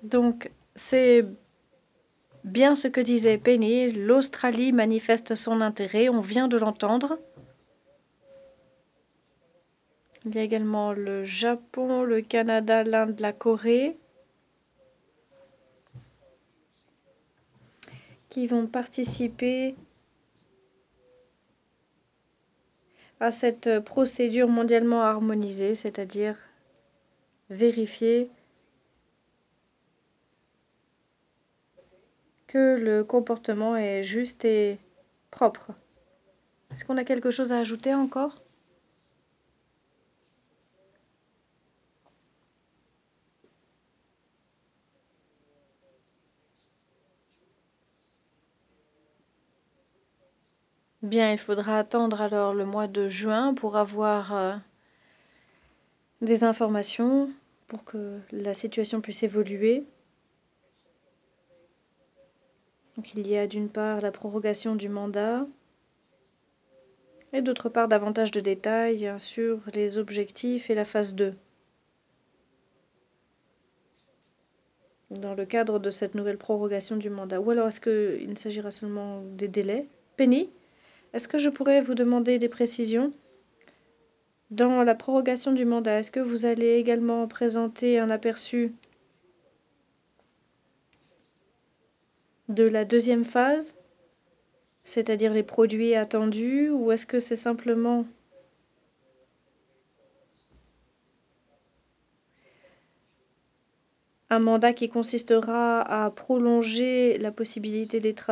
Donc, c'est bien ce que disait Penny. L'Australie manifeste son intérêt, on vient de l'entendre. Il y a également le Japon, le Canada, l'Inde, la Corée qui vont participer à cette procédure mondialement harmonisée, c'est-à-dire vérifier que le comportement est juste et propre. Est-ce qu'on a quelque chose à ajouter encore ? Bien, il faudra attendre alors le mois de juin pour avoir des informations pour que la situation puisse évoluer. Donc il y a d'une part la prorogation du mandat et d'autre part davantage de détails sur les objectifs et la phase 2. Dans le cadre de cette nouvelle prorogation du mandat. Ou alors est-ce qu'il ne s'agira seulement des délais ? Penny, est-ce que je pourrais vous demander des précisions ? Dans la prorogation du mandat, est-ce que vous allez également présenter un aperçu de la deuxième phase, c'est-à-dire les produits attendus, ou est-ce que c'est simplement un mandat qui consistera à prolonger la possibilité des travaux